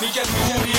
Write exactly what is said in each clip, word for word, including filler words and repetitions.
میگن کوری.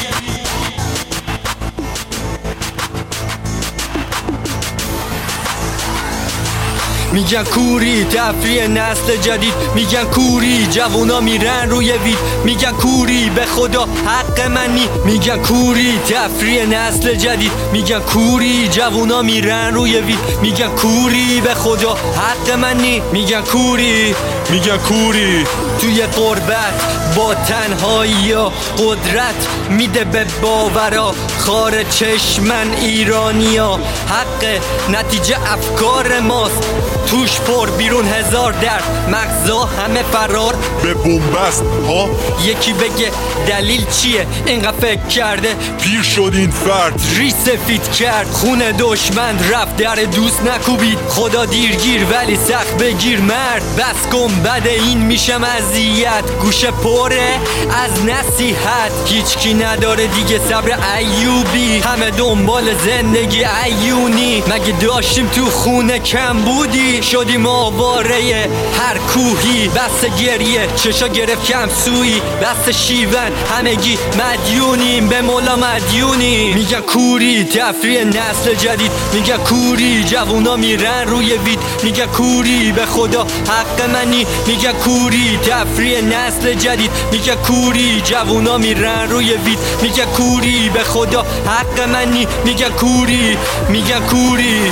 میگن کوری تفریح نسل جدید، میگن کوری جوونا میرن روی وید، میگن کوری به خدا حق منی، میگن کوری تفریح نسل جدید، میگن کوری جوونا میرن روی وید، میگن کوری به خدا حق منی، میگن کوری میگن کوری توی قربت با تنهایی و قدرت میده به باورا خار چشمن ایرانیا، حق نتیجه افکار ماست توش پر بیرون هزار درد، مغزا همه فرار به بنبست ها. یکی بگه دلیل چیه اینقدر فکر کرده پیر شد این فرد، ری سفید کرد خون دشمن رفت در دوست نکوبید، خدا دیرگیر ولی سخت بگیر مرد، بس کن بد این میشم اذیت، گوشه پره از نصیحت، هیچ کی نداره دیگه صبر ایوبی، همه دنبال زندگی ایونی، مگه داشتیم تو خونه کم بودی، شدیم آواره هر کوهی، بس گریه چشا گرفت کم سوی، بس شیون همگی مدیونیم به مولا مدیونی، میگن کوری تفریح نسل جدید، میگن کوری جوونا میرن روی وید، میگن کوری به خدا حق منی، میگن کوری تفریح نسل جدید، میگن کوری جوونا میرن روی وید، میگن کوری به خدا حق منی، میگن کوری میگن کوری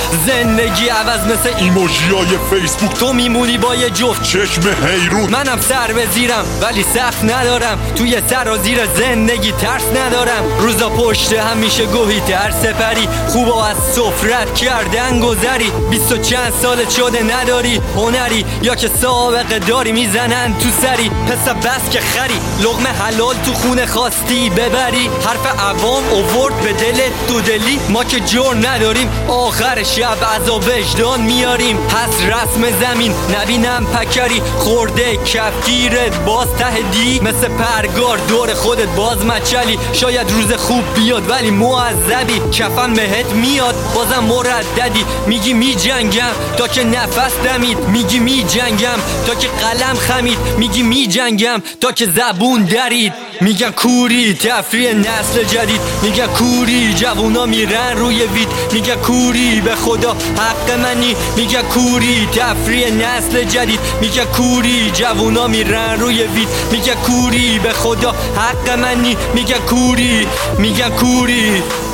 زندگی عوض مثل ایموجیای فیسبوک، تو میمونی با یه جفت چشم حیرون، منم سر به زیرم ولی سخت ندارم، توی سر و زیر زندگی ترس ندارم، روزا پشت هم میشه گوهی تر سپری، خوبا از سفرت کردن گذری، بیست و چند سال شده نداری هنری یا که سابقه داری میزنن تو سری، پس بس که خری لقمه حلال تو خونه خواستی ببری، حرف عوام اوورد به دلت دو دلی، ما که جور نداریم آخر شب عذاب وجدان میاریم، پس رسم زمین نبینم پکری، خورده کفگیرت باز ته دی، مثل پرگار دور خودت باز مچلی، شاید روز خوب بیاد ولی معذبی، کفن بهت میاد بازم مرددی، میگی می جنگم تا که نفس دمید، میگی می جنگم تا که قلم خمید، میگی می جنگم تا که زبون درید، میگن کوری تفریح نسل جدید، میگن کوری جوونا میرن روی وید، میگن کوری به خدا حق منی، میگن کوری تفریح نسل جدید، میگن کوری جوونا میرن روی وید، میگن کوری به خدا حق منی، میگن کوری میگن کوری